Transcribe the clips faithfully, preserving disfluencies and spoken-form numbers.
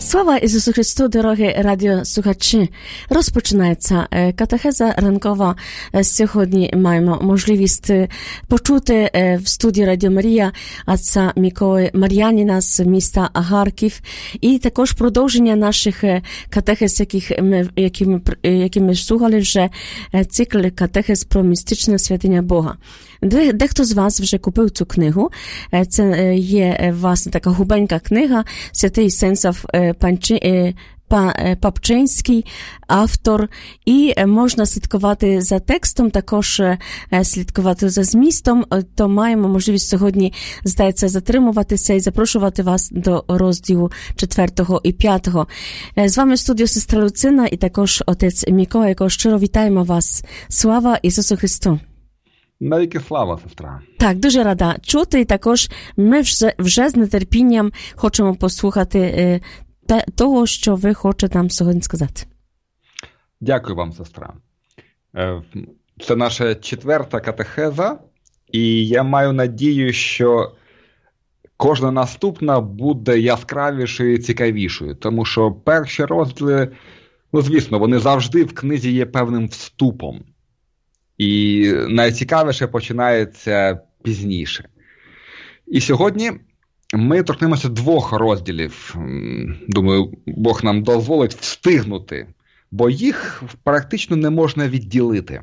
Слава Ісусу Христу, дорогі радіослухачі! Розпочинається катехеза ранкова. Сьогодні маємо можливість почути в студії Радіо Марія отця Миколи Мар'яніна з міста Харків і також продовження наших катехез, яких ми, які, ми, які ми слухали вже, цикл катехез про містичне святиня Бога. Дехто з вас вже купив цю книгу. Це є, власне, така губенька книга «Святий Сенсов Папчинський», автор, і можна слідкувати за текстом, також слідкувати за змістом, то маємо можливість сьогодні, здається, затримуватися і запрошувати вас до розділу четвертого і п'ятого. З вами в студії сестра Люцина і також отець Микола, якого щиро вітаємо вас. Слава Ісусу Христу! Навіки слава, сестра. Так, дуже рада чути, і також ми вже, вже з нетерпінням хочемо послухати е, те, того, що ви хочете нам сьогодні сказати. Дякую вам, сестра. Це наша четверта катехеза, і я маю надію, що кожна наступна буде яскравішою і цікавішою, тому що перші розділи, ну, звісно, вони завжди в книзі є певним вступом. І найцікавіше починається пізніше. І сьогодні ми торкнемося двох розділів. Думаю, Бог нам дозволить встигнути, бо їх практично не можна відділити.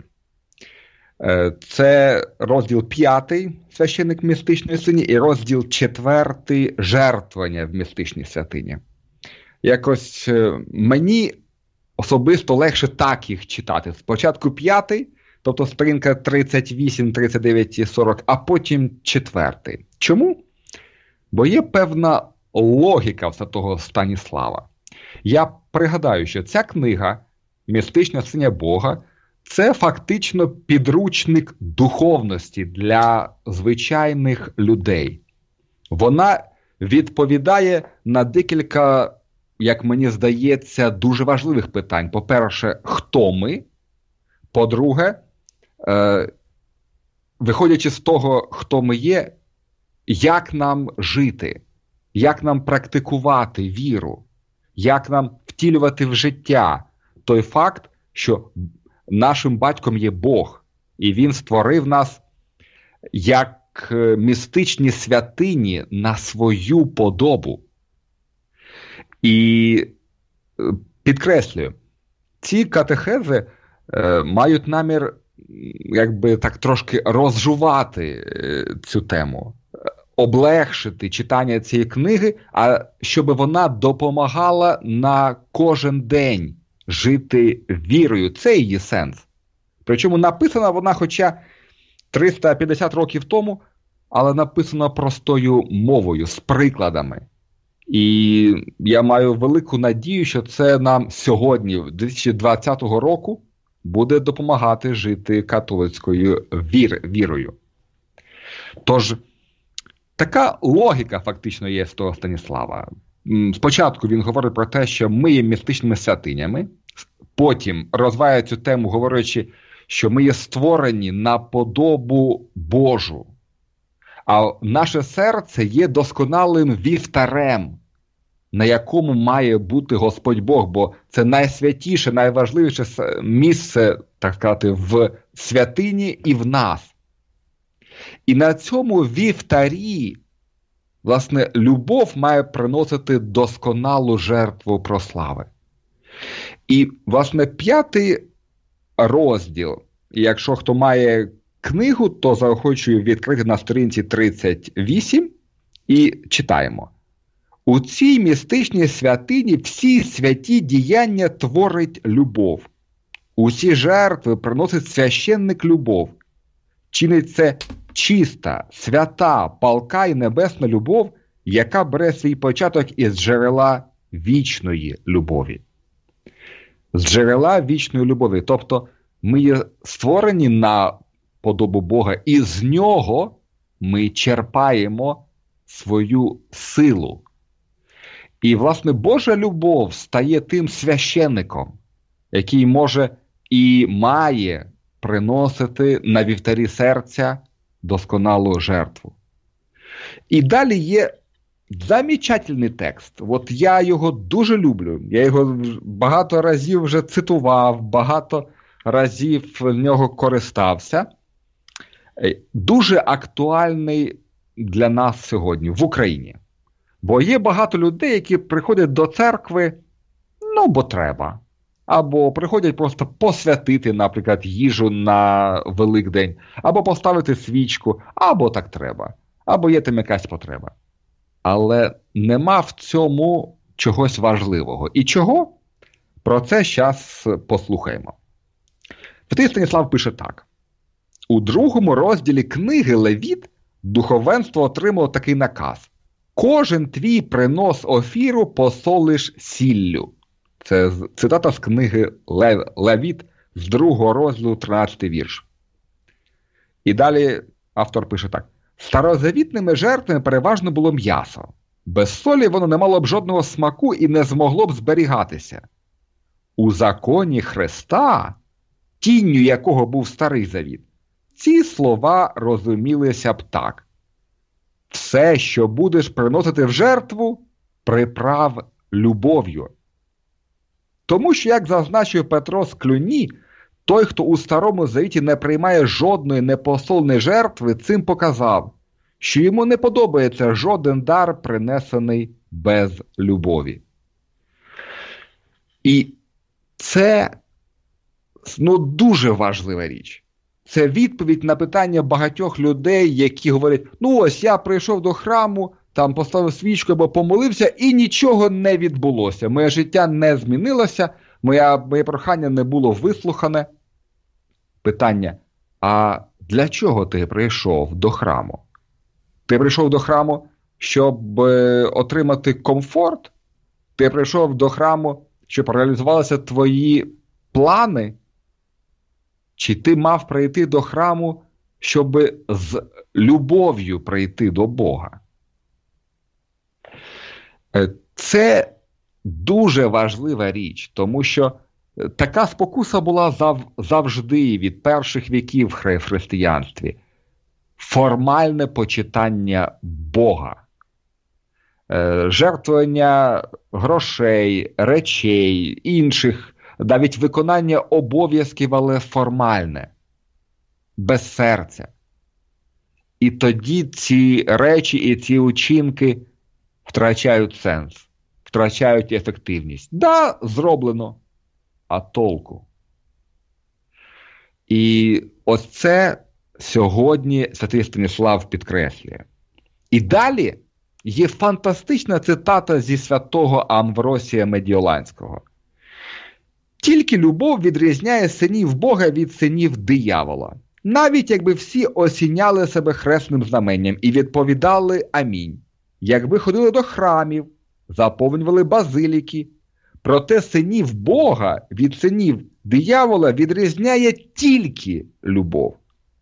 Це розділ п'ятий «Священник в містичній святині» і розділ четвертий «Жертвування в містичній святині». Якось мені особисто легше так їх читати. Спочатку п'ятий, тобто сторінка тридцять вісім, тридцять дев'ять і сорок, а потім четвертий. Чому? Бо є певна логіка в святого Станіслава. Я пригадаю, що ця книга «Містична святиня Бога» – це фактично підручник духовності для звичайних людей. Вона відповідає на декілька, як мені здається, дуже важливих питань. По-перше, хто ми? По-друге, Е, виходячи з того, хто ми є, як нам жити, як нам практикувати віру, як нам втілювати в життя той факт, що нашим батьком є Бог, і Він створив нас як містичні святині на свою подобу. І підкреслюю, ці катехези е, мають намір якби так трошки розжувати цю тему, облегшити читання цієї книги, а щоб вона допомагала на кожен день жити вірою. Це її сенс. Причому написана вона хоча триста п'ятдесят років тому, але написана простою мовою, з прикладами. І я маю велику надію, що це нам сьогодні, дві тисячі двадцятого року, буде допомагати жити католицькою вір, вірою. Тож, така логіка фактично є з того Станіслава. Спочатку він говорить про те, що ми є містичними святинями, потім розвиває цю тему, говорячи, що ми є створені на подобу Божу, а наше серце є досконалим вівтарем, на якому має бути Господь Бог, бо це найсвятіше, найважливіше місце, так сказати, в святині і в нас. І на цьому вівтарі, власне, любов має приносити досконалу жертву прослави. І, власне, п'ятий розділ, якщо хто має книгу, то заохочую відкрити на сторінці тридцять вісім і читаємо. У цій містичній святині всі святі діяння творить любов. Усі жертви приносить священник любов. Чинить це чиста, свята, палка і небесна любов, яка бере свій початок із джерела вічної любові. З джерела вічної любові. Тобто ми є створені на подобу Бога, і з нього ми черпаємо свою силу. І, власне, Божа любов стає тим священником, який може і має приносити на вівтарі серця досконалу жертву. І далі є замечательний текст. От я його дуже люблю. Я його багато разів вже цитував, багато разів в нього користався. Дуже актуальний для нас сьогодні в Україні. Бо є багато людей, які приходять до церкви, ну, бо треба. Або приходять просто посвятити, наприклад, їжу на Великдень, або поставити свічку, або так треба, або є там якась потреба. Але нема в цьому чогось важливого. І чого? Про це зараз послухаємо. Святий Станіслав пише так. У другому розділі книги Левіт духовенство отримало такий наказ. Кожен твій принос офіру посолиш сіллю. Це цитата з книги Левіт з другого розділу, тринадцятий вірш. І далі автор пише так. Старозавітними жертвами переважно було м'ясо. Без солі воно не мало б жодного смаку і не змогло б зберігатися. У законі Христа, тінню якого був Старий Завіт, ці слова розумілися б так. Все, що будеш приносити в жертву, приправ любов'ю. Тому що, як зазначив Петро з Клюні, той, хто у Старому Завіті не приймає жодної непосольної жертви, цим показав, що йому не подобається жоден дар, принесений без любові. І це, ну, дуже важлива річ. Це відповідь на питання багатьох людей, які говорять, ну ось я прийшов до храму, там поставив свічку або помолився, і нічого не відбулося. Моє життя не змінилося, моє, моє прохання не було вислухане. Питання, а для чого ти прийшов до храму? Ти прийшов до храму, щоб е, отримати комфорт? Ти прийшов до храму, щоб реалізувалися твої плани? Чи ти мав прийти до храму, щоб з любов'ю прийти до Бога? Це дуже важлива річ, тому що така спокуса була зав, завжди від перших віків в християнстві. Формальне почитання Бога. Жертвування грошей, речей, інших, навіть виконання обов'язків, але формальне, без серця. І тоді ці речі і ці учинки втрачають сенс, втрачають ефективність. Да, зроблено, а толку? І ось це сьогодні святий Станіслав підкреслює. І далі є фантастична цитата зі святого Амвросія Медіоланського. Тільки любов відрізняє синів Бога від синів диявола. Навіть якби всі осіняли себе хресним знаменням і відповідали амінь. Якби ходили до храмів, заповнювали базиліки. Проте синів Бога від синів диявола відрізняє тільки любов.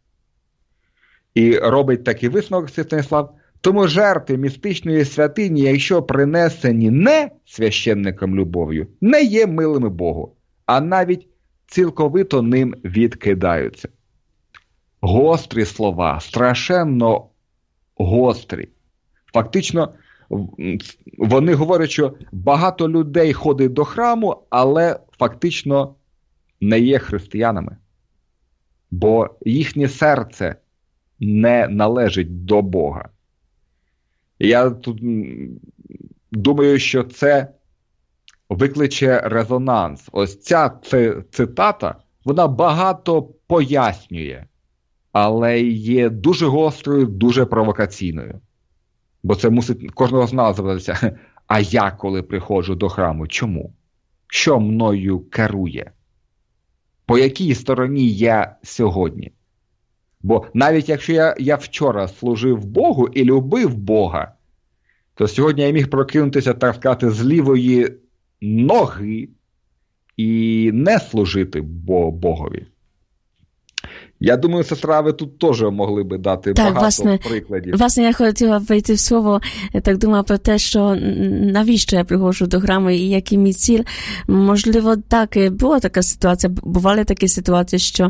І робить такий висновок Станіслав. Тому жертви містичної святині, якщо принесені не священником любов'ю, не є милими Богу, а навіть цілковито ним відкидаються. Гострі слова, страшенно гострі. Фактично, вони говорять, що багато людей ходить до храму, але фактично не є християнами. Бо їхнє серце не належить до Бога. Я тут думаю, що це викличе резонанс. Ось ця цитата, вона багато пояснює, але є дуже гострою, дуже провокаційною. Бо це мусить кожного з нас запитатися, а я коли приходжу до храму, чому? Що мною керує? По якій стороні я сьогодні? Бо навіть якщо я, я вчора служив Богу і любив Бога, то сьогодні я міг прокинутися, так сказати, з лівої ноги і не служити Богові. Я думаю, сестра, ви тут теж могли би дати так, багато власне, прикладів. Власне, я хотіла вийти в слово, я так думала про те, що навіщо я приходжу до храму і який мій ціль. Можливо, так, була така ситуація, бували такі ситуації, що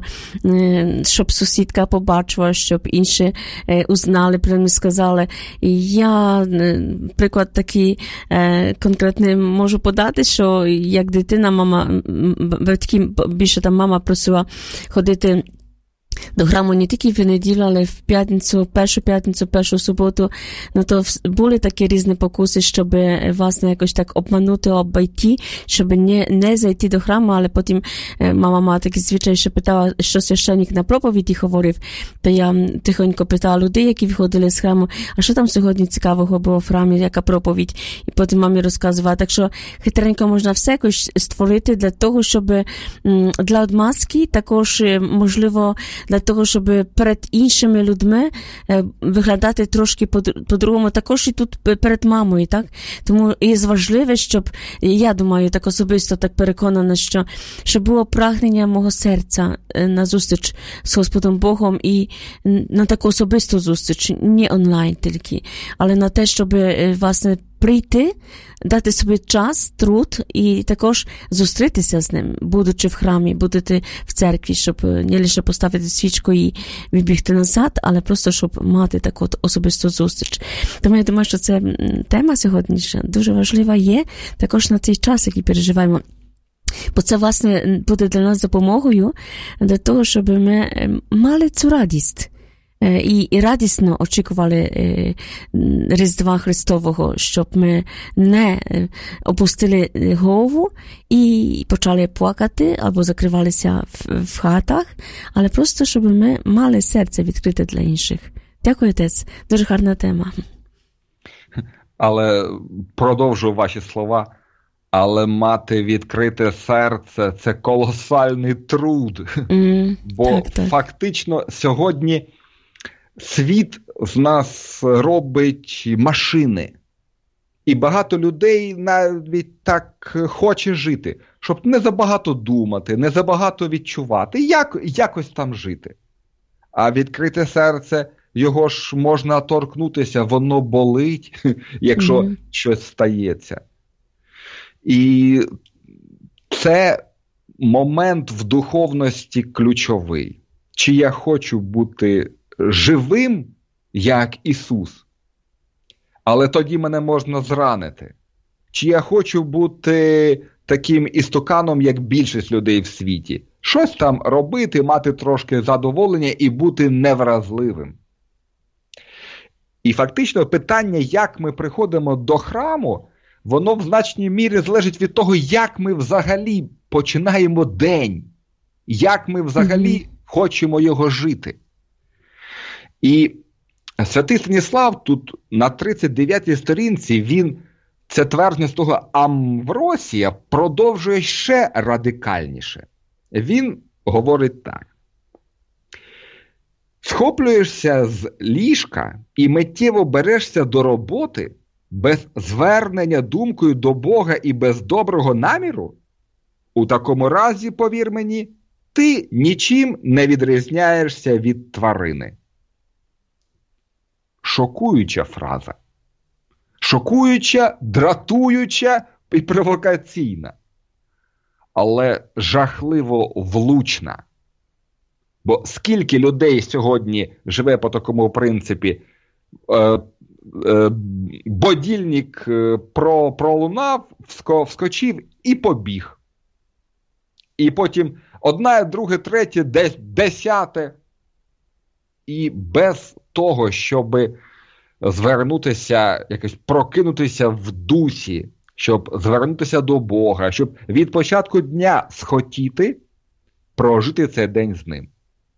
щоб сусідка побачила, щоб інші узнали, про мене сказали. І я, приклад такий конкретний можу подати, що як дитина, мама, батьки, більше там мама просила ходити до храму не тільки в неділю, але в п'ятницю, першу п'ятницю, першу суботу. Ну, то були такі різні покуси, щоб, власне, якось так обманути, обійти, щоб не, не зайти до храму, але потім мама мала такий звичай, що питала, що священник на проповіді говорив, то я тихонько питала людей, які виходили з храму, а що там сьогодні цікавого було в храмі, яка проповідь, і потім мамі розказувала. Так що хитренько можна все якось створити для того, щоб для одмазки, також, можливо, для того, щоб перед іншими людьми виглядати трошки по-другому, також і тут перед мамою, так? Тому є важливе, щоб, я думаю, так особисто так переконана, що, щоб було прагнення мого серця на зустріч з Господом Богом і на таку особисту зустріч, не онлайн тільки, але на те, щоб, власне, прийти, дати собі час, труд і також зустрітися з ним, будучи в храмі, будучи в церкві, щоб не лише поставити свічку і відбігти назад, але просто, щоб мати таку особисту зустріч. Тому я думаю, що це тема сьогоднішня дуже важлива є, також на цей час, який переживаємо. Бо це, власне, буде для нас допомогою для того, щоб ми мали цю радість. І, і радісно очікували е, Різдва Христового, щоб ми не опустили голову і почали плакати або закривалися в, в хатах, але просто, щоб ми мали серце відкрите для інших. Дякую, отець. Дуже гарна тема. Але продовжу ваші слова. Але мати відкрите серце – це колосальний труд. Mm, Бо так, так. фактично сьогодні світ з нас робить машини. І багато людей навіть так хоче жити, щоб не забагато думати, не забагато відчувати, як, якось там жити. А відкрите серце, його ж можна торкнутися, воно болить, якщо mm-hmm. щось стається. І це момент в духовності ключовий. Чи я хочу бути живим, як Ісус, але тоді мене можна зранити. Чи я хочу бути таким істуканом, як більшість людей в світі. Щось там робити, мати трошки задоволення і бути невразливим. І фактично питання, як ми приходимо до храму, воно в значній мірі залежить від того, як ми взагалі починаємо день, як ми взагалі mm-hmm. хочемо його жити. І святий Станіслав тут на тридцять дев'ятій сторінці, він це твердження з того Амвросія продовжує ще радикальніше. Він говорить так. Схоплюєшся з ліжка і миттєво берешся до роботи без звернення думкою до Бога і без доброго наміру? У такому разі, повір мені, ти нічим не відрізняєшся від тварини. Шокуюча фраза. Шокуюча, дратуюча і провокаційна. Але жахливо влучна. Бо скільки людей сьогодні живе по такому принципі, е, е, будильник про, пролунав, вско, вскочив і побіг. І потім одна, друге, третє, десь, десяте. І без того, щоб звернутися, якось прокинутися в дусі, щоб звернутися до Бога, щоб від початку дня схотіти прожити цей день з ним.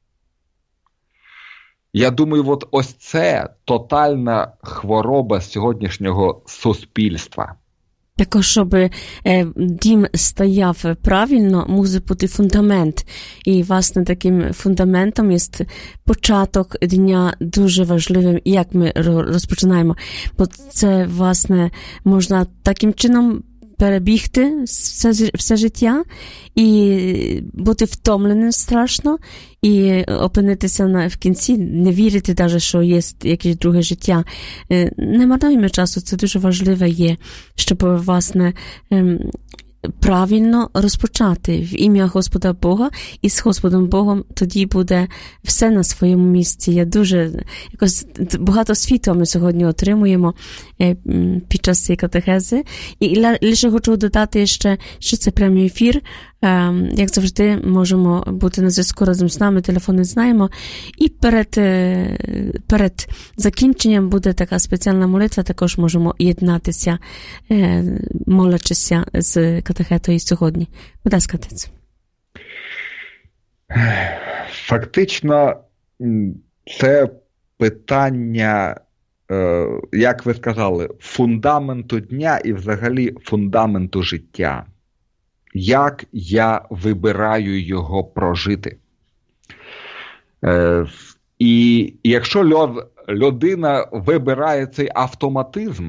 Я думаю, от ось це тотальна хвороба сьогоднішнього суспільства. Також, щоб е, дім стояв правильно, мусить бути фундамент. І, власне, таким фундаментом є початок дня дуже важливим, як ми розпочинаємо. Бо це, власне, можна таким чином перебігти все, все життя і бути втомленим страшно, і опинитися на, в кінці, не вірити навіть, що є якесь друге життя. Не марнуємо часу, це дуже важливе є, щоб, власне, правильно розпочати в ім'я Господа Бога, і з Господом Богом тоді буде все на своєму місці. Я дуже, якось багато світла ми сьогодні отримуємо під час цієї катехези. І лише хочу додати ще, що це прямий ефір. Як завжди, можемо бути на зв'язку разом з нами, телефони знаємо. І перед, перед закінченням буде така спеціальна молитва, також можемо єднатися, молячися з катехетою сьогодні. Будь ласка, отець. Фактично, це питання, як ви сказали, фундаменту дня і взагалі фундаменту життя. Як я вибираю його прожити. Е, і якщо льод, людина вибирає цей автоматизм,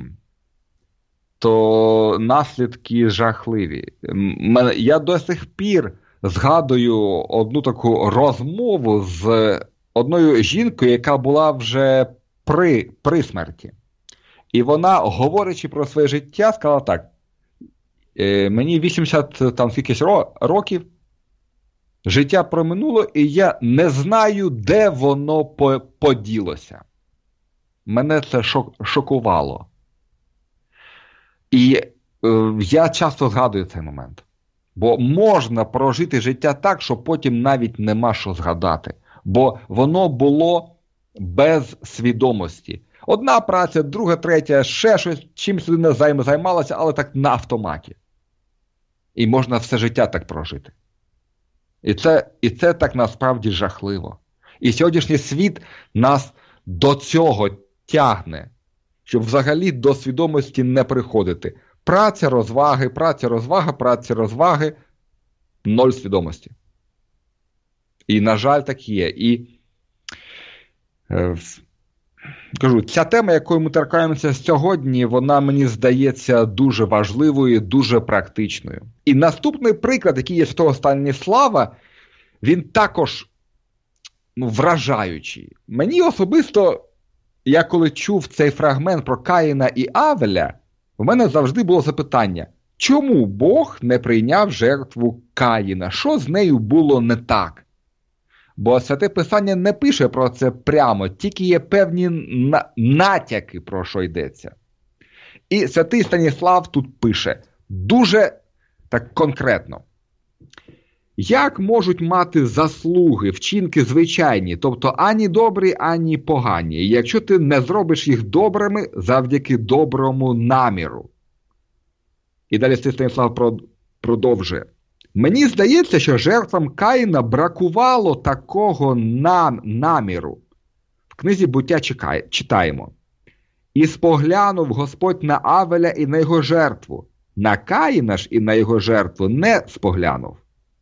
то наслідки жахливі. Я до сих пір згадую одну таку розмову з одною жінкою, яка була вже при, при смерті. І вона, говорячи про своє життя, сказала так: мені вісімдесят там скількись років, життя проминуло, і я не знаю, де воно поділося. Мене це шок, шокувало. І е, я часто згадую цей момент. Бо можна прожити життя так, що потім навіть нема що згадати. Бо воно було без свідомості. Одна праця, друга, третя, ще щось, чимось людина займалася, але так на автоматі. І можна все життя так прожити. І це, і це так насправді жахливо. І сьогоднішній світ нас до цього тягне, щоб взагалі до свідомості не приходити. Праця, розваги, праця, розвага, праця, розваги, ноль свідомості. І, на жаль, так є. І е, кажу, ця тема, якою ми торкаємося сьогодні, вона, мені здається, дуже важливою, дуже практичною. І наступний приклад, який є святого Станіслава, він також ну, вражаючий. Мені особисто, я коли чув цей фрагмент про Каїна і Авеля, в мене завжди було запитання, чому Бог не прийняв жертву Каїна? Що з нею було не так? Бо Святе Писання не пише про це прямо, тільки є певні на... натяки, про що йдеться. І святий Станіслав тут пише дуже так конкретно. Як можуть мати заслуги, вчинки звичайні, тобто ані добрі, ані погані, якщо ти не зробиш їх добрими завдяки доброму наміру? І далі святий Станіслав продовжує. Мені здається, що жертвам Каїна бракувало такого нам, наміру. В книзі «Буття» читаємо. «І споглянув Господь на Авеля і на його жертву, на Каїна ж і на його жертву не споглянув».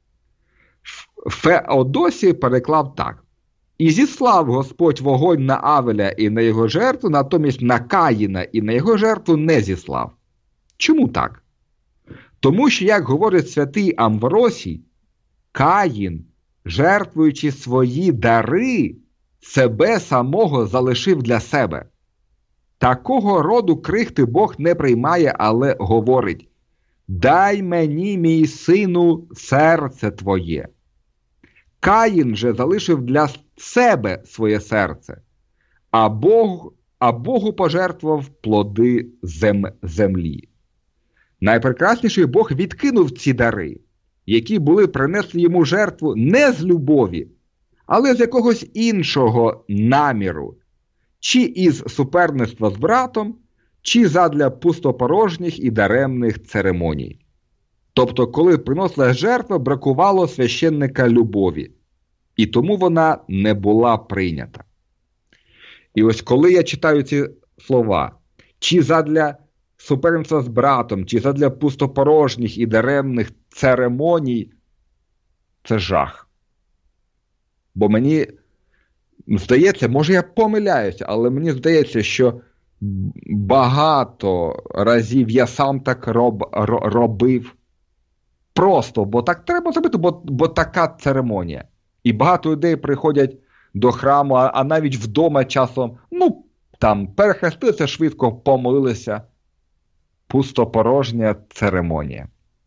Феодосій переклав так. «І зіслав Господь вогонь на Авеля і на його жертву, натомість на Каїна і на його жертву не зіслав». Чому так? Тому що, як говорить святий Амвросій, Каїн, жертвуючи свої дари, себе самого залишив для себе. Такого роду крихти Бог не приймає, але говорить: «Дай мені, мій сину, серце твоє». Каїн же залишив для себе своє серце, а, Бог, а Богу пожертвував плоди зем, землі. Найпрекрасніший Бог відкинув ці дари, які були принесли йому жертву не з любові, але з якогось іншого наміру, чи із суперництва з братом, чи задля пустопорожніх і даремних церемоній. Тобто, коли приносила жертва, бракувало священника любові, і тому вона не була прийнята. І ось коли я читаю ці слова, чи задля суперництва з братом, чи задля пустопорожніх і даремних церемоній, це жах. Бо мені здається, може я помиляюся, але мені здається, що багато разів я сам так роб, робив. Просто, бо так треба зробити, бо, бо така церемонія. І багато людей приходять до храму, а, а навіть вдома часом, ну, там, перехрестилися швидко, помолилися. Пустопорожня церемонія.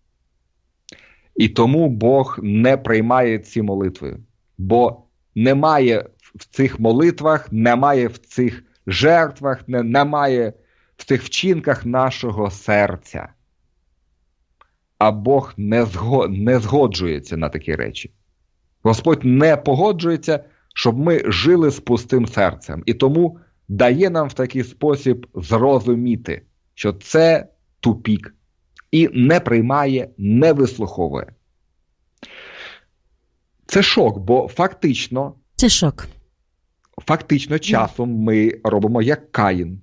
І тому Бог не приймає ці молитви. Бо немає в цих молитвах, немає в цих жертвах, не, немає в цих вчинках нашого серця. А Бог не, зго, не згоджується на такі речі. Господь не погоджується, щоб ми жили з пустим серцем. І тому дає нам в такий спосіб зрозуміти, що це тупік. І не приймає, не вислуховує. Це шок, бо фактично... Це шок. Фактично часом ми робимо як Каїн.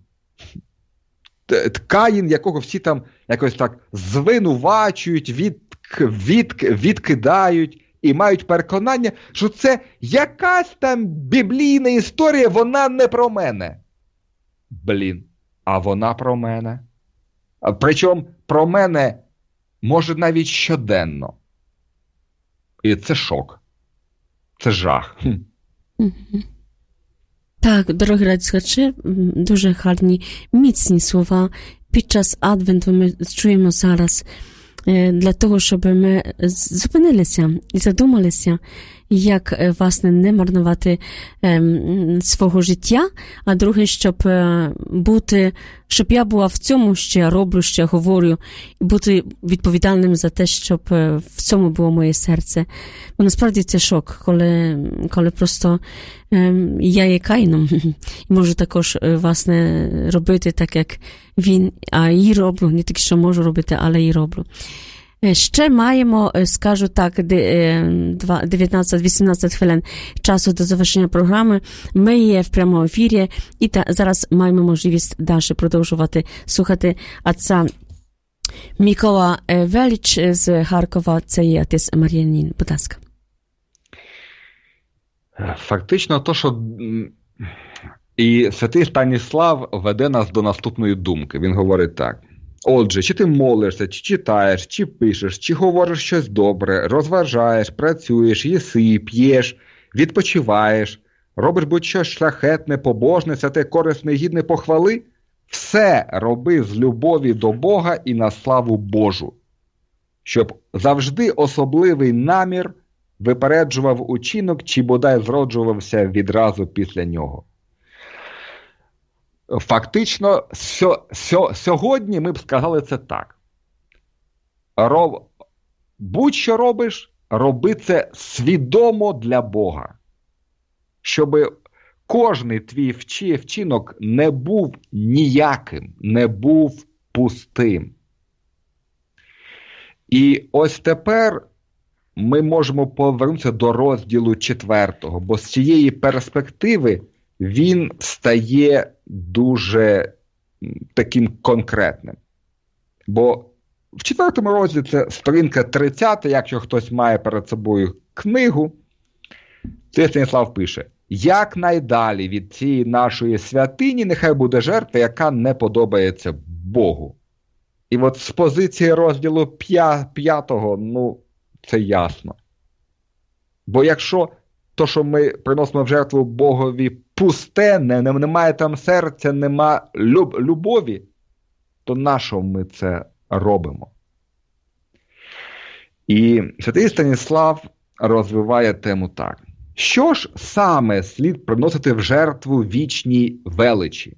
Каїн, якого всі там якось так звинувачують, від, від, відкидають і мають переконання, що це якась там біблійна історія, вона не про мене. Блін, а вона про мене. Причому про мене може навіть щоденно. І це шок. Це жах. Так, дорогі радіослухачі, дуже гарні, міцні слова під час Адвенту ми чуємо зараз для того, щоб ми зупинилися і задумалися, як, власне, не марнувати е, свого життя, а друге, щоб бути, щоб я була в цьому, що я роблю, що я говорю, і бути відповідальним за те, щоб в цьому було моє серце. Бо насправді це шок, коли, коли просто е, я є Каїном і можу також, власне, робити так, як він, а і роблю, не тільки, що можу робити, але і роблю. Ще маємо, скажу так, дев'ятнадцять-вісімнадцять хвилин часу до завершення програми. Ми є в прямому ефірі і та, зараз маємо можливість далі продовжувати слухати отця Микола Велич з Харкова. Це є отець Мар'янін. Будь ласка. Фактично то, що і святий Станіслав веде нас до наступної думки. Він говорить так. Отже, чи ти молишся, чи читаєш, чи пишеш, чи говориш щось добре, розважаєш, працюєш, їси, п'єш, відпочиваєш, робиш будь-що шляхетне, побожне, святе, корисне, гідне похвали, все роби з любові до Бога і на славу Божу, щоб завжди особливий намір випереджував учинок, чи бодай зроджувався відразу після нього. Фактично, сьо, сьо, сьогодні ми б сказали це так. Роб, будь-що робиш, роби це свідомо для Бога. Щоб кожний твій вчи, вчинок не був ніяким, не був пустим. І ось тепер ми можемо повернутися до розділу четвертого, бо з цієї перспективи він стає дуже таким конкретним. Бо в четвертому розділі це сторінка тридцята, якщо хтось має перед собою книгу, це Станіслав пише: «Як найдалі від цієї нашої святині нехай буде жертва, яка не подобається Богу». І от з позиції розділу п'ятого, ну, це ясно. Бо якщо то, що ми приносимо в жертву Богові, пусте, не, немає там серця, нема люб, любові, то на що ми це робимо? І святий Станіслав розвиває тему так. Що ж саме слід приносити в жертву вічній величі?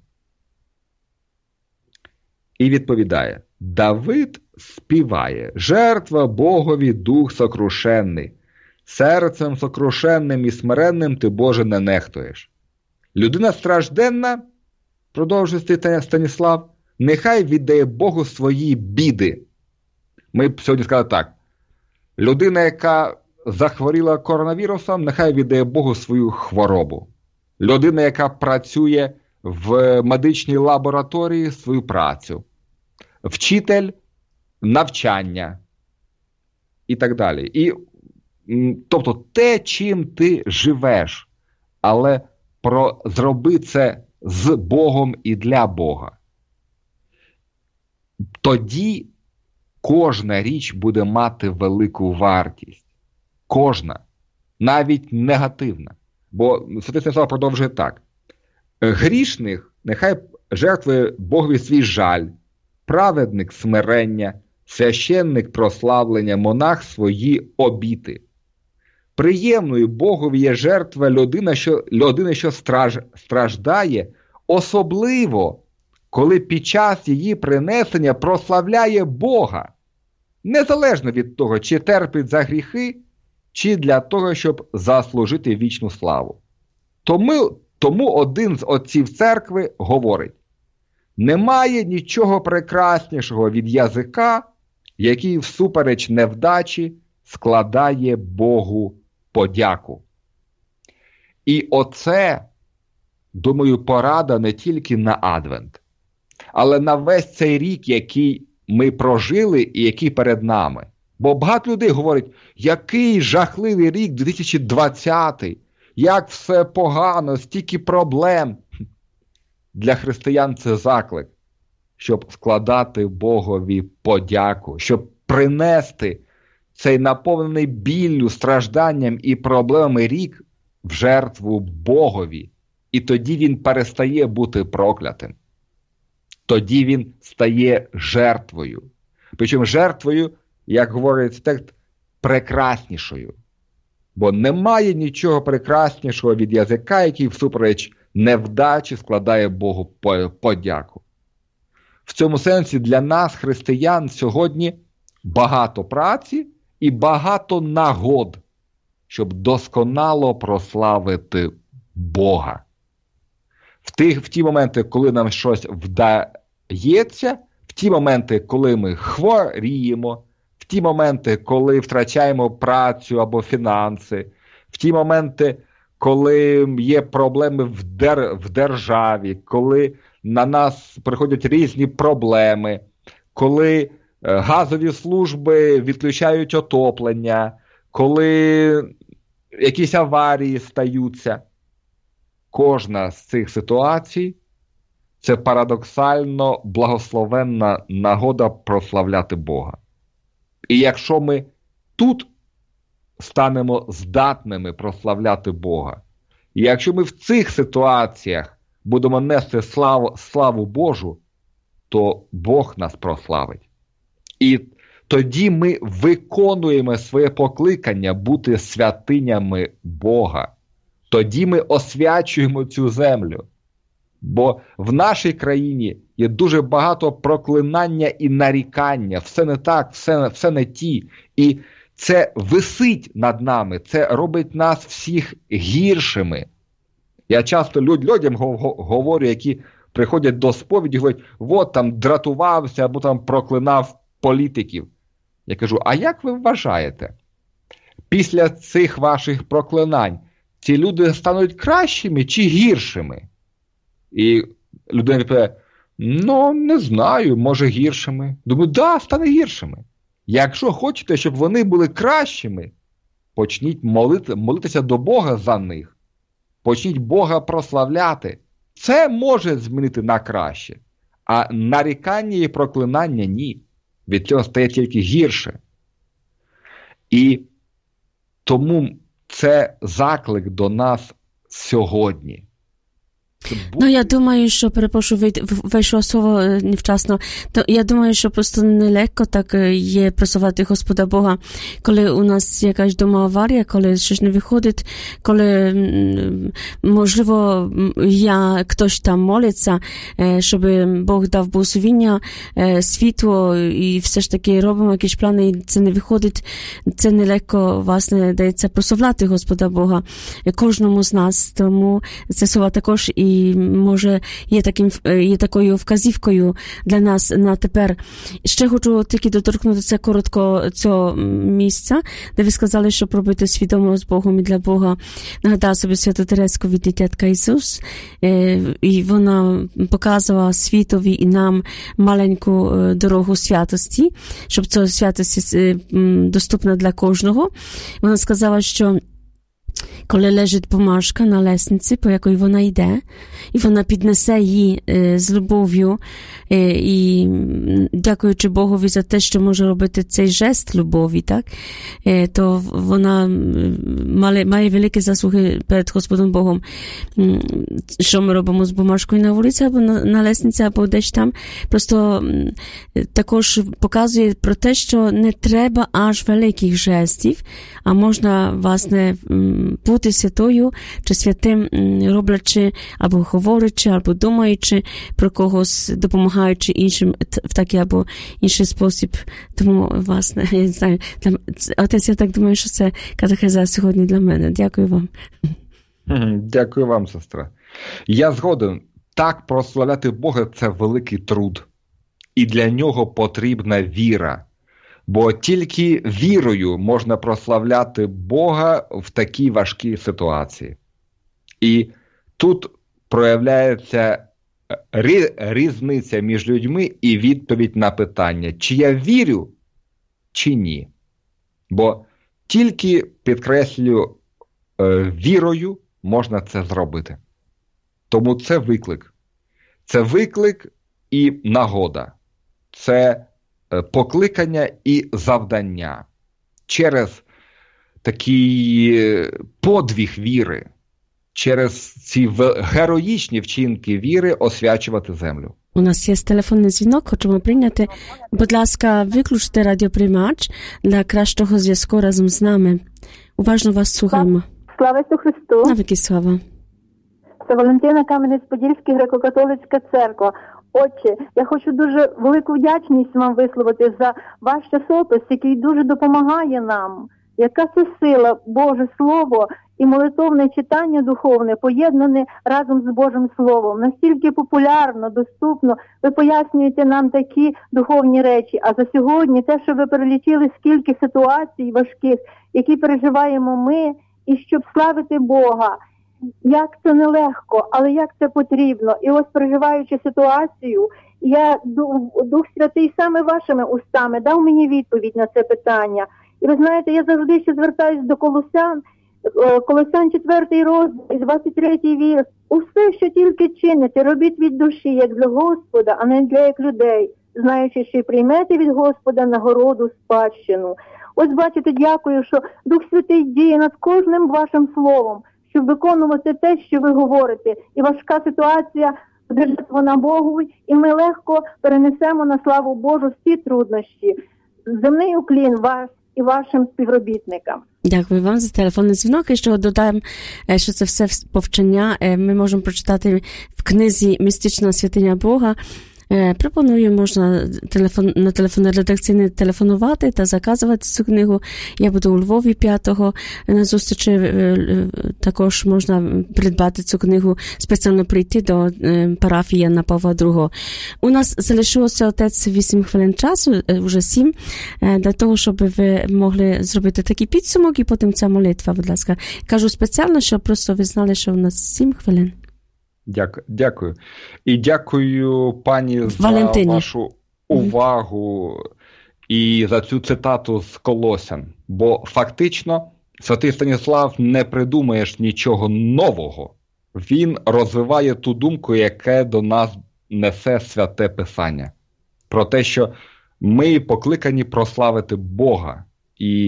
І відповідає: Давид співає: «Жертва Богові дух сокрушенний, серцем сокрушенним і смиренним ти, Боже, не нехтуєш». Людина стражденна, продовжує Станіслав, нехай віддає Богу свої біди. Ми б сьогодні сказали так. Людина, яка захворіла коронавірусом, нехай віддає Богу свою хворобу. Людина, яка працює в медичній лабораторії, свою працю. Вчитель – навчання. І так далі. І, тобто те, чим ти живеш. Але про, зроби це з Богом і для Бога. Тоді кожна річ буде мати велику вартість. Кожна. Навіть негативна. Бо Святий Станіслав продовжує так. Грішних нехай жертвує Богові свій жаль, праведник смирення, священник прославлення, монах свої обіти. Приємною Богові є жертва людина, що, людини, що страж, страждає, особливо, коли під час її принесення прославляє Бога, незалежно від того, чи терпить за гріхи, чи для того, щоб заслужити вічну славу. Тому, тому один з отців церкви говорить: немає нічого прекраснішого від язика, який всупереч невдачі складає Богу подяку. І оце, думаю, порада не тільки на Адвент, але на весь цей рік, який ми прожили і який перед нами. Бо багато людей говорять, який жахливий рік дві тисячі двадцятий, як все погано, стільки проблем. Для християн це заклик, щоб складати Богові подяку, щоб принести цей наповнений біллю, стражданням і проблемами рік в жертву Богові. І тоді він перестає бути проклятим. Тоді він стає жертвою. Причому жертвою, як говорить текст, прекраснішою. Бо немає нічого прекраснішого від язика, який всупереч невдачі складає Богу подяку. В цьому сенсі для нас, християн, сьогодні багато праці і багато нагод, щоб досконало прославити Бога. В, тих, в ті моменти, коли нам щось вдається, в ті моменти, коли ми хворіємо, в ті моменти, коли втрачаємо працю або фінанси, в ті моменти, коли є проблеми в, дер, в державі, коли на нас приходять різні проблеми, коли е, газові служби відключають отоплення, коли якісь аварії стаються. Кожна з цих ситуацій – це парадоксально благословенна нагода прославляти Бога. І якщо ми тут станемо здатними прославляти Бога, і якщо ми в цих ситуаціях будемо нести славу, славу Божу, то Бог нас прославить. І тоді ми виконуємо своє покликання бути святинями Бога. Тоді ми освячуємо цю землю. Бо в нашій країні є дуже багато проклинання і нарікання. Все не так, все, все не ті. І це висить над нами, це робить нас всіх гіршими. Я часто люд, людям говорю, які приходять до сповіді, говорять, от там дратувався або там проклинав політиків. Я кажу, а як ви вважаєте, після цих ваших проклинань ці люди стануть кращими чи гіршими? І людина відповідає, ну, не знаю, може гіршими. Думаю, да, стане гіршими. Якщо хочете, щоб вони були кращими, почніть молити, молитися до Бога за них. Почніть Бога прославляти. Це може змінити на краще. А нарікання і проклинання – ні. Від цього стає тільки гірше. І тому це заклик до нас сьогодні. No ja думаю, що, перепрошую, вийшло слово невчасно, то я думаю, що просто нелегко так є просувати Господа Бога, коли у нас якась дома аварія, коли щось не виходить, коли, можливо, я, хтось там молиться, щоб Бог дав благословіння, світло, і все ж таки робимо якісь плани, і це не виходить, це нелегко, власне, дається прославляти Господа Бога кожному з нас, тому це слова також і І, може, є, таким, є такою вказівкою для нас на тепер. Ще хочу тільки доторкнутися коротко цього місця, де ви сказали, що робити свідомо з Богом і для Бога. Нагадала собі Святу Терезку від Дитятка Ісус, і вона показувала світові і нам маленьку дорогу святості, щоб ця святість доступна для кожного. Вона сказала, що Коли лежить бумажка на лестниці, по якій вона йде, і вона піднесе її е, з любов'ю, е, і дякуючи Богові за те, що може робити цей жест любові, так? Е, то вона має, має великі заслуги перед Господом Богом. Що ми робимо з бумажкою на вулиці, або на, на лестниці, або десь там. Просто е, також показує про те, що не треба аж великих жестів, а можна, власне, бути святою чи святим, роблячи або говорячи, або думаючи про когось, допомагаючи іншим в такий або інший спосіб. Тому, власне, я не знаю, для... отець, я так думаю, що це катехеза сьогодні для мене. Дякую вам. Дякую вам, сестра. Я згоден. Так прославляти Бога – це великий труд. І для нього потрібна віра. Бо тільки вірою можна прославляти Бога в такій важкій ситуації. І тут проявляється різниця між людьми і відповідь на питання, чи я вірю, чи ні. Бо тільки, підкреслюю, вірою можна це зробити. Тому це виклик. Це виклик і нагода. Це покликання і завдання через такий подвиг віри, через ці героїчні вчинки віри освячувати землю. У нас є телефонний дзвінок, хочемо прийняти. Будь ласка, виключте радіоприймач для кращого зв'язку разом з нами. Уважно вас слухаємо. Слава Ісусу Христу! Навіки слава! Це Валентина, Кам'янець-Подільський, греко-католицька церква. Отче, я хочу дуже велику вдячність вам висловити за ваш часопис, який дуже допомагає нам. Яка це сила, Боже Слово і молитовне читання духовне, поєднане разом з Божим Словом. Настільки популярно, доступно, ви пояснюєте нам такі духовні речі. А за сьогодні те, що ви перелічили, скільки ситуацій важких, які переживаємо ми, і щоб славити Бога. Як це нелегко, але як це потрібно. І ось, переживаючи ситуацію, я, Дух Святий саме вашими устами дав мені відповідь на це питання. І ви знаєте, я завжди ще звертаюся до Колосян, Колосян четвертий розділ, двадцять третій вірш. Усе, що тільки чините, робіть від душі, як для Господа, а не для як людей, знаючи, що й приймете від Господа нагороду спадщину. Ось бачите, дякую, що Дух Святий діє над кожним вашим словом, щоб виконувати те, що ви говорите. І важка ситуація буде жертвована Богу, і ми легко перенесемо на славу Божу всі труднощі. Земний уклін вас і вашим співробітникам. Дякую вам за телефонний дзвінок. І що додаємо, що це все повчення ми можемо прочитати в книзі «Містична святиня Бога». Пропоную, можна телефон, на телефон редакційний телефонувати та заказувати цю книгу. Я буду у Львові п'ятого на зустрічі. Також можна придбати цю книгу, спеціально прийти до парафії Яна Павла другого. У нас залишилося, отець, вісім хвилин часу, вже сім, для того, щоб ви могли зробити такий підсумок і потім ця молитва, будь ласка. Кажу спеціально, щоб просто ви знали, що у нас сім хвилин. Дякую. Дякую. І дякую, пані, Валентині. за вашу увагу і за цю цитату з Колосян. Бо фактично святий Станіслав не придумаєш нічого нового. Він розвиває ту думку, яке до нас несе Святе Писання. Про те, що ми покликані прославити Бога. І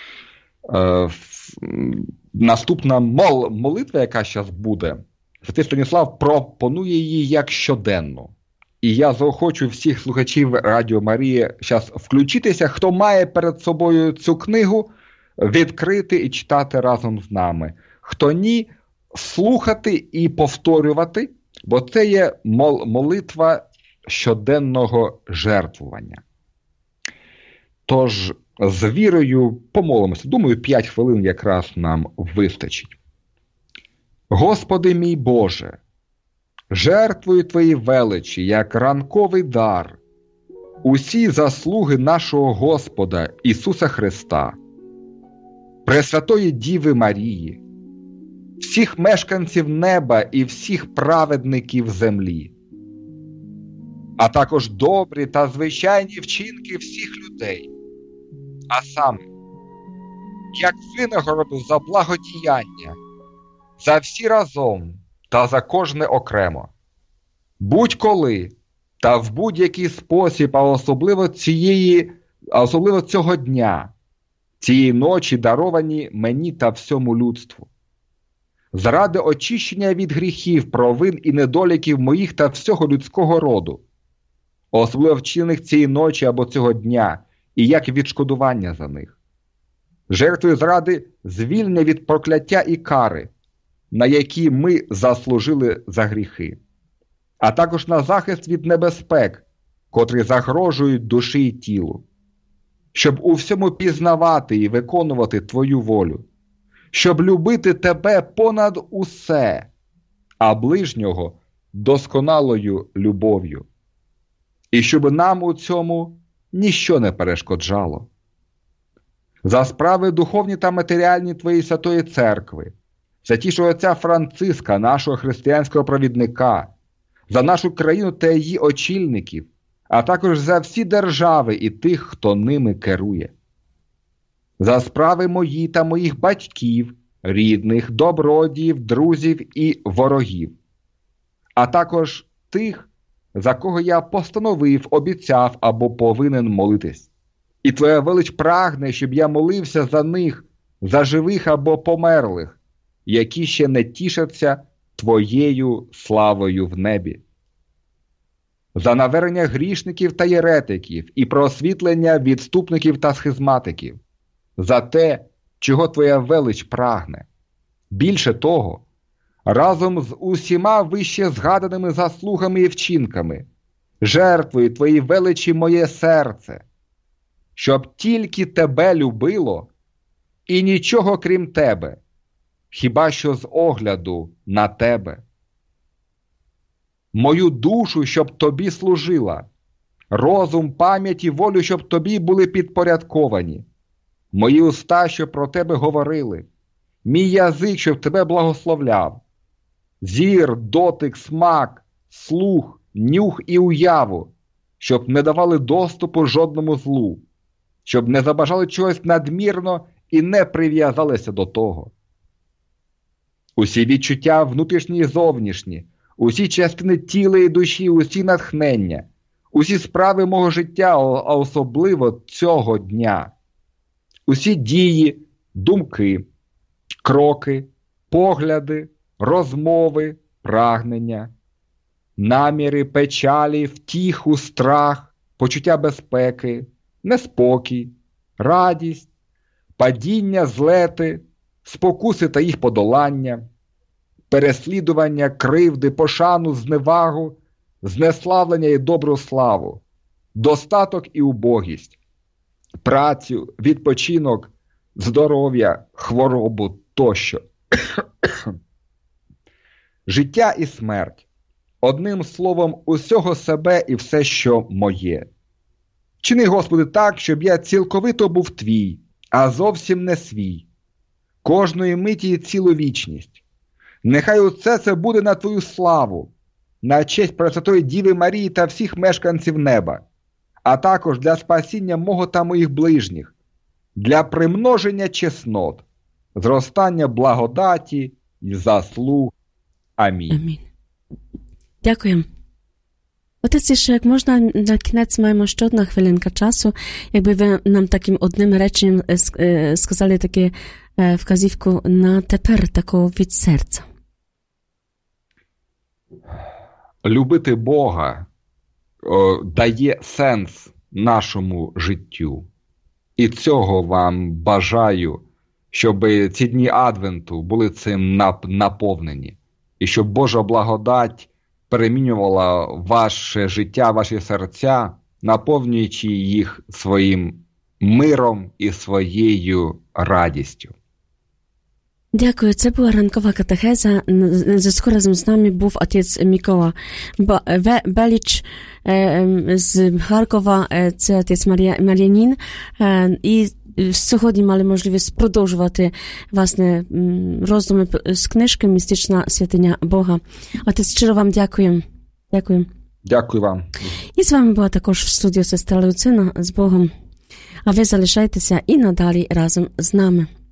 е, наступна мол, молитва, яка зараз буде, Святий Станіслав пропонує її як щоденну. І я заохочу всіх слухачів Радіо Марія зараз включитися, хто має перед собою цю книгу, відкрити і читати разом з нами. Хто ні, слухати і повторювати, бо це є мол- молитва щоденного жертвування. Тож з вірою помолимося. Думаю, п'ять хвилин якраз нам вистачить. Господи мій Боже, жертвую Твої величі, як ранковий дар, усі заслуги нашого Господа Ісуса Христа, Пресвятої Діви Марії, всіх мешканців неба і всіх праведників землі, а також добрі та звичайні вчинки всіх людей, а саме як винагороду за благодіяння, за всі разом та за кожне окремо. Будь-коли та в будь-який спосіб, а особливо цієї, а особливо цього дня, цієї ночі, даровані мені та всьому людству. Заради очищення від гріхів, провин і недоліків моїх та всього людського роду, особливо вчинених цієї ночі або цього дня, і як відшкодування за них. Жертвою заради звільнення від прокляття і кари, на які ми заслужили за гріхи, а також на захист від небезпек, котрі загрожують душі і тілу, щоб у всьому пізнавати і виконувати Твою волю, щоб любити Тебе понад усе, а ближнього досконалою любов'ю, і щоб нам у цьому ніщо не перешкоджало. За справи духовні та матеріальні Твоєї Святої Церкви, за ті, що отця Франциска, нашого християнського провідника, за нашу країну та її очільників, а також за всі держави і тих, хто ними керує. За справи мої та моїх батьків, рідних, добродіїв, друзів і ворогів, а також тих, за кого я постановив, обіцяв або повинен молитись. І Твоя велич прагне, щоб я молився за них, за живих або померлих, які ще не тішаться Твоєю славою в небі. За навернення грішників та єретиків і просвітлення відступників та схизматиків, за те, чого Твоя велич прагне. Більше того, разом з усіма вище згаданими заслугами і вчинками, жертвою Твоєї величі моє серце, щоб тільки Тебе любило і нічого крім Тебе, хіба що з огляду на Тебе. Мою душу, щоб Тобі служила, розум, пам'ять і волю, щоб Тобі були підпорядковані, мої уста, щоб про Тебе говорили, мій язик, щоб Тебе благословляв, зір, дотик, смак, слух, нюх і уяву, щоб не давали доступу жодному злу, щоб не забажали чогось надмірно і не прив'язалися до того. Усі відчуття внутрішні і зовнішні, усі частини тіла і душі, усі натхнення, усі справи мого життя, а особливо цього дня, усі дії, думки, кроки, погляди, розмови, прагнення, наміри, печалі, втіху, страх, почуття безпеки, неспокій, радість, падіння, злети, спокуси та їх подолання, переслідування, кривди, пошану, зневагу, знеславлення і добру славу, достаток і убогість, працю, відпочинок, здоров'я, хворобу тощо. Життя і смерть. Одним словом, усього себе і все, що моє. Чини, Господи, так, щоб я цілковито був Твій, а зовсім не свій. Кожної миті і цілу вічність. Нехай усе це буде на Твою славу, на честь Пресвятої Діви Марії та всіх мешканців неба, а також для спасіння мого та моїх ближніх, для примноження чеснот, зростання благодаті і заслуг. Амінь. Амінь. Дякуємо. Отець, ще як можна, на кінець маємо ще одна хвилинка часу, якби ви нам таким одним реченням сказали таку вказівку на тепер такого від серця. Любити Бога о, дає сенс нашому життю. І цього вам бажаю, щоб ці дні Адвенту були цим наповнені. І щоб Божа благодать перемінювала ваше життя, ваші серця, наповнюючи їх своїм миром і своєю радістю. Дякую. Це була ранкова катехеза. Зв'язку разом з нами був отець Микола Беліч з Харкова, це отець Мар'янін. І сьогодні мали можливість продовжувати, власне, роздуми з книжки «Містична святиня Бога». Отець, щиро вам дякую. Дякую. Дякую вам. І з вами була також в студії сестра Люцина з Богом. А ви залишайтеся і надалі разом з нами.